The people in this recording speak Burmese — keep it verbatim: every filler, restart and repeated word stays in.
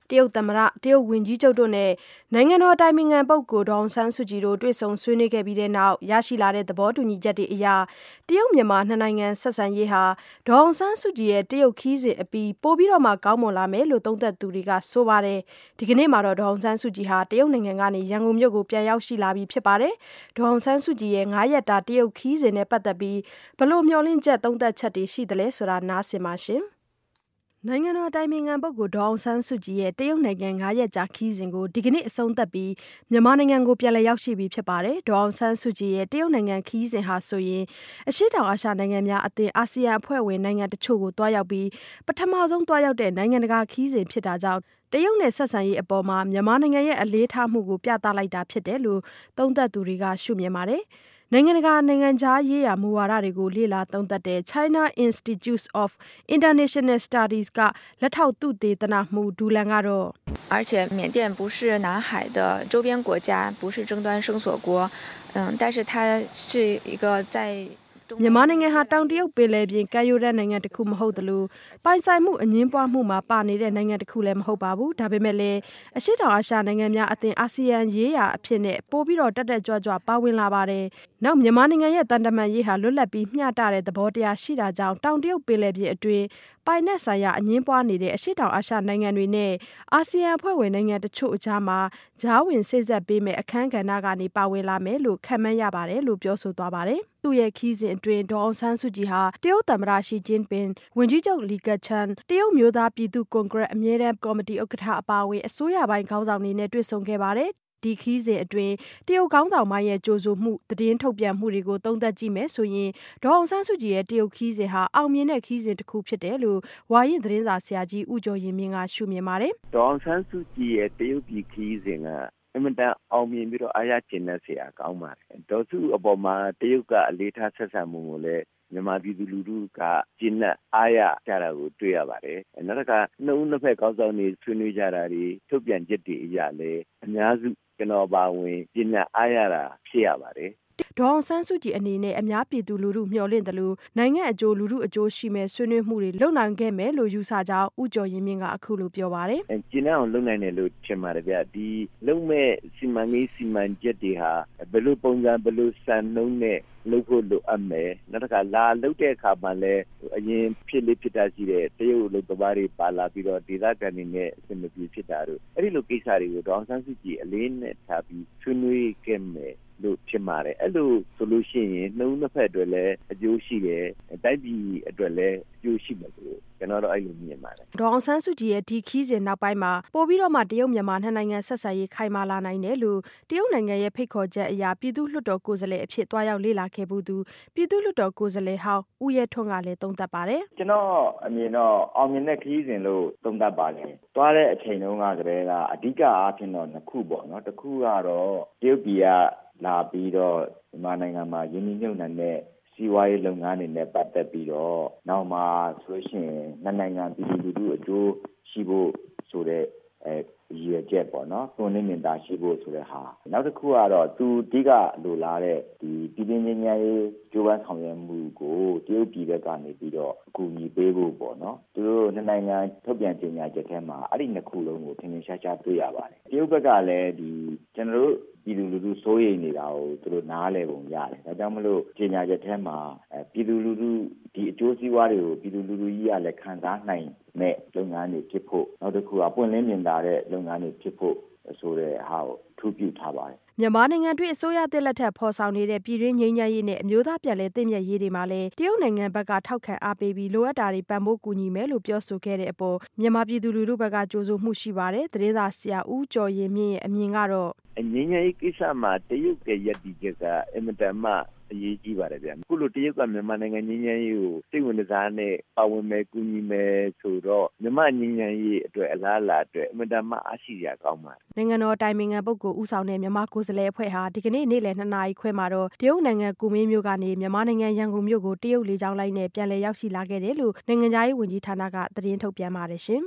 တရုတ်သမ္မတတရုတ်ဝန်ကြီးချုပ်တို့နဲ့နိုင်ငံတော်အတိုင်ပင်ခံပုဂ္ဂိုလ်ဒေါ်အောင်ဆန်းစုကြည်တို့တွေ့ဆုံဆွေးနွေးခဲ့ပြီးတဲ့နောက်ရရှိလာတဲ့သဘောတူညီချက်တွေအရတရုတ်မြန်မာနှစ်နိုင်ငံဆက်ဆံရေးဟာဒေါ်အောင်ဆန်းစုကြည်ရဲ့တရုတ်ခရီးစဉ်အပြီးပိုပြီးတော့မှကောင်းမွန်လာမယ်လို့သုံးသပ်သူတွေကဆိုပါတယ်ဒီကနေ့မှာတော့ဒေါ်အောင်ဆန်းစုကြည်ဟာတရုတ်နိုင်ငံကနေရန်ကုန်မြို့ကိုပြန်ရောက်ရှိလာပြီဖြစ်ပါတယ်ဒေါ်အောင်ဆန်းစုကြည်ရဲ့ငါးရက်တာတရုတ်ခရီးစဉ်နဲ့ပတ်သက်ပြီးဘလို့မျှော်လင့်ချက်သုံးသပ်ချက်တွေရှိသလဲဆိုတာနားဆင်ပါရှင်နိုင်ငံတော်အတိုင်ပင်ခံပုဂ္ဂိုလ်ဒေါ်အောင်ဆန်းစုကြည်ရဲ့တရုတ်နိုင်ငံငါးရက်ကြာခရီးစဉ်ကိုဒီကနေ့အဆုံးသတ်ပြီးမြန်မာနိုင်ငံကိုပြန်လည်ရောက်ရှိပြီဖြစ်ပါတယ်။ဒေါ်အောင်ဆန်းစုကြည်ရဲ့တရုတ်နိုင်ငံခရီးစဉ်ဟာဆိုရင်အရှေ့တောင်အာရှနိုင်ငံများအသင်းအာဆီယံအဖွဲ့ဝင်နိုင်ငံတချို့ကိုတွားရောက်ပြီးပထမဆုံးတွားရောက်တဲ့နိုင်ငံတကာခရီးစဉ်ဖြစ်တာကြောင့်တရုတ်နဲ့ဆက်ဆံရေးအပေါ်မှာမြန်မာနိုင်ငံရဲ့အလေးထားမှုကိုပြသလိုက်တာဖြစ်တယ်လို့သုံးသပ်သူတွေကရှုမြင်ပါတယ်။နိုင်ငံတကာနိုင်ငံခြားရေးရာမူဝါဒတွေကိုလေ့လာသုံးသပ်တဲ့ China Institute of International Studies ကလက်ထောက်သုတေသနမှူးဒူလန်ကတော့而且缅甸不是南海的周边国家，不是争端生索国，嗯，但是它是一个在မြန်မာနိုင်ငံဟာတောင်တရုတ်ပင်လယ်ပြင်ကမ်းရိုးတန်းနိုင်ငံတစ်ခုမဟုတ်သလိုပိုင်ဆိုင်မှုအငင်းပွားမှုမှာပါနေတဲ့နိုင်ငံတစ်ခုလည်းမဟုတ်ပါဘူးဒါပေမဲ့လည်းအရှေ့တောင်အာရှနိုင်ငံများအသင်းအာဆီယံရေးရာအဖြစ်နဲ့ပို့ပြီးတော့တက်တက်ကြွကြွပါဝင်လာပါတယ်နောက်မြန်မာနိုင်ငံရဲ့တန်တမာရေးဟာလွတ်လပ်ပြီးမျှတတဲ့သဘောတရားရှိတာကြောင့်တောင်တရုတ်ပင်လယ်ပြင်အတွင်းပိုင်နက်ဆိုင်ရာအငင်းပွားနေတဲ့အရှေ့တောင်အာရှနိုင်ငံတွေနဲ့အာဆီယံအဖွဲ့ဝင်နိုင်ငံတချို့အကြားမှာဂျားဝင်စိတ်ဆက်ပေးမဲ့အခန်းကဏ္ဍကနေပါဝင်လာမယ်လို့ခန့်မှန်းရပါတယ်လို့ပြောဆိုသွားပါတယ်သူ့ရဲ့ခီးစဉ်အတွင်းဒေါ်အောင်ဆန်းစုကြည်ဟာတရုတ်သမ္မတရှီကျင်းပင်ဝန်ကြီးချုပ်လီကချန်တရုတ်မျိုးသားပြည်သူ့ကွန်ဂရက်အမြဲတမ်းကော်မတီဥက္ကဋ္ဌအပါအဝင်အစိုးရပိုင်းခေါင်းဆောင်တွေနဲ့တွေ့ဆုံခဲ့ပါတယ်ဒီခီးစဉ်အတွင်းတရုတ်ကောင်းဆောင်ပိုင်းရဲ့ကြိုးဆိုမှုသတင်းထုတ်ပြန်မှုတွေကိုသုံးသပ်ကြည့်မယ်ဆိုရင်ဒေါ်အောင်ဆန်းစုကြည်ရဲ့တရုတ်ခီးစဉ်ဟာအောင်မြင်တဲ့ခီးစဉ်တစ်ခုဖြစ်တယ်လို့ဝါရင်သတင်းစာဆရာကြီးဦးကျော်ရင်မြင့်ကရှုမြင်ပါတယ်ဒေါ်အောင်ဆန်းစုကြည်ရဲ့တရုတ်ပြည်ခီးစဉ်ကအမှန်တန်အောင်မြင်ပြီးတော့အားရကျဉ်တဲ့ဆရာကောင်းပါတယ်ဒေါ်စုအပေါ်မှာတရုတ်ကအလေးထားဆက်ဆံမှုကိုလည်းမြန်မာပြည်သူလူထုကကျင့်တဲ့အားရကြတာကိုတွေ့ရပါတယ်နောက်တစ်ခါနှုတ်နှစ်ဖက်ကောင်းဆောင်တွေဆွေးနွေးကြတာတွေထုတ်ပြန်ချက်တွေအရာလည်းအများစုကျွန်တော်ပါဝင်ကျင့်တဲ့အားရတာဖြစ်ရပါတယ်ဒေါ်အောင်ဆန်းစုကြည်အနေနဲ့အများပြည်သူလူထုမျှော်လင့်တယ်လို့နိုင်ငံအကျိုးလူထုအကျိုးရှိမဲ့ဆွေးနွေးမှုတွေလုပ်နိုင်ခဲ့မယ်လို့ယူဆကြောင်းဦးကျော်ရင်မြင့်ကအခုလိုပြောပါတယ်ကျင်းအောင်လုပ်နိုင်တယ်လို့ထင်ပါတယ်ဗျဒီလုံမဲ့စီမံကိန်းစီမံချက်တွေဟာဘယ်လိုပုံစံဘယ်လိုစံနှုန်းနဲ့လုပ်ဖို့လိုအပ်မယ်နောက်တစ်ခါလာလုပ်တဲ့အခါမှာလည်းအရင်ဖြစ်လေးဖြစ်တာရှိတဲ့တရုတ်လူသမားတွေပါလာပြီးတော့ဒေသခံတွေနဲ့အဆင်မပြေဖြစ်တာတို့အဲ့ဒီလိုကိစ္စတွေကိုဒေါ်အောင်ဆန်းစုကြည်အလေးနဲ့ထားပြီးဆွေးနွေးခဲ့မယ်လို့ဖြစ်ပါတယ်အဲ့လိုဆိုလို့ရှိရင်နှုံးနှစ်ဖက်အတွက်လည်းအကျိုးရှိတယ်တိုက်ပြည်အတွက်လည်းအကျိုးရှိမယ်လို့ကျွန်တော်တို့အဲ့လိုမြင်ပါတယ်ဒေါ်အောင်ဆန်းစုကြည်ရဲ့ဒီခီးစဉ်နောက်ပိုင်းမှာပို့ပြီးတော့မှတရုတ်မြန်မာနှစ်နိုင်ငံဆက်ဆံရေးခိုင်မာလာနိုင်တယ်လို့တရုတ်နိုင်ငံရဲ့ဖိတ်ခေါ်ချက်အရာပြည်သူ့လွှတ်တော်ကိုယ်စားလှယ်အဖြစ်တွားရောက်လေ့လာခဲ့မှုသူပြည်သူ့လွှတ်တော်ကိုယ်စားလှယ်ဟောင်းဦးရဲထွန်းကလည်းသုံးသပ်ပါတယ်ကျွန်တော်အမြင်တော့အောင်မြင်တဲ့ခီးစဉ်လို့သုံးသပ်ပါတယ်တွားတဲ့အချိန်တုန်းကတည်းကအဓိကအားဖြင့်တော့နှစ်ခုပေါ့နော်တစ်ခုကတော့တရုတ်ပြည်ကလာပြီးတော့မြန်မာနိုင်ငံမှာယင်းနှိမ့်ညွန့်တဲ့စီးပွားရေးလုပ်ငန်းတွေနဲ့ပတ်သက်ပြီးတော့နောက်မှဆိုရှင်နှစ်နိုင်ငံပြည်သူလူထုအကျိုးရှိဖို့ဆိုတဲ့အဲရည်ရွယ်ချက်ပေါ့နော်သွန်သင်မြင်သာရှိဖို့ဆိုတဲ့ဟာနောက်တစ်ခုကတော့သူအဓိကလိုလားတဲ့ဒီပြည်ပင်းချင်းရေးကြိုးပမ်းဆောင်ရွက်မှုကိုတရုတ်ပြည်ဘက်ကနေပြီးတော့အကူအညီပေးဖို့ပေါ့နော်သူတို့နှစ်နိုင်ငံထုတ်ပြန်ကြေညာချက်ထဲမှာအဲ့ဒီနှစ်ခုလုံးကိုထင်ထင်ရှားရှားတွေ့ရပါတယ်တရုတ်ဘက်ကလည်းဒီကျွန်တော်တို့ပြည်သူလူထုစိုးရိမ်နေတာကိုသူတို့နားလည်ပုံရတယ်ဒါကြောင့်မလို့ကြေညာချက်ထဲမှာအဲပြည်သူလူထုဒီအကျိုးစီးပွားတွေကိုပြည်သူလူထုကြီးကလည်းခံစားနိုင်မဲ့လုပ်ငန်းတွေဖြစ်ဖို့နောက်တစ်ခုကပွင့်လင်းမြင်သာတဲ့လုပ်ငန်းတွေဖြစ်ဖို့ဆိုတဲ့ဟာကိုထူးပြုထားပါတယ်မြန်မာနိုင်ငံတွင်းအစိုးရတစ်လက်ထက်ဖော်ဆောင်နေတဲ့ပြည်တွင်းငြိမ်းချမ်းရေးနဲ့အမျိုးသားပြန်လည်သင့်မြတ်ရေးတွေမှာလည်းတရုတ်နိုင်ငံဘက်ကထောက်ခံအားပေးပြီးလိုအပ်တာတွေပံ့ပိုးကူညီမယ်လို့ပြောဆိုခဲ့တဲ့အပေါ်မြန်မာပြည်သူလူထုဘက်ကကြိုးဆိုမှုရှိပါတယ်။သတင်းစာဆရာဦးကျော်ရင်မြင့်ရဲ့အမြင်ကတော့ငြိမ်းချမ်းရေးကိစ္စမှာတရုတ်ရဲ့ယက်တီချက်ကအင်မတန်မှအရေးကြီးပါတယ်ဗျာအခုလိုတရုတ်ကမြန်မာနိုင်ငံငြိမ်းချမ်းရေးကိုစိတ်ဝင်စားနဲ့ပါဝင်မယ်ကူညီမယ်ဆိုတော့မြန်မာငြိမ်းချမ်းရေးအတွက်အလားအလာအတွက်အင်မတန်မှအားရှိရကောင်းပါတယ်နိုင်ငံတော်တိုင်ပင်ခံပုဂ္ဂိုလ်ဦးဆောင်တဲ့မြန်မာကိုယ်စားလှယ်အဖွဲ့ဟာဒီကနေ့နေ့လယ်နှစ်နာရီခွဲမှာတော့တရုတ်နိုင်ငံကူမင်းမြို့ကနေမြန်မာနိုင်ငံရန်ကုန်မြို့ကိုတရုတ်လေကြောင်းလိုင်းနဲ့ပြန်လည်ရောက်ရှိလာခဲ့တယ်လို့နိုင်ငံခြားရေးဝန်ကြီးဌာနကသတင်းထုတ်ပြန်ပါတယ်ရှင်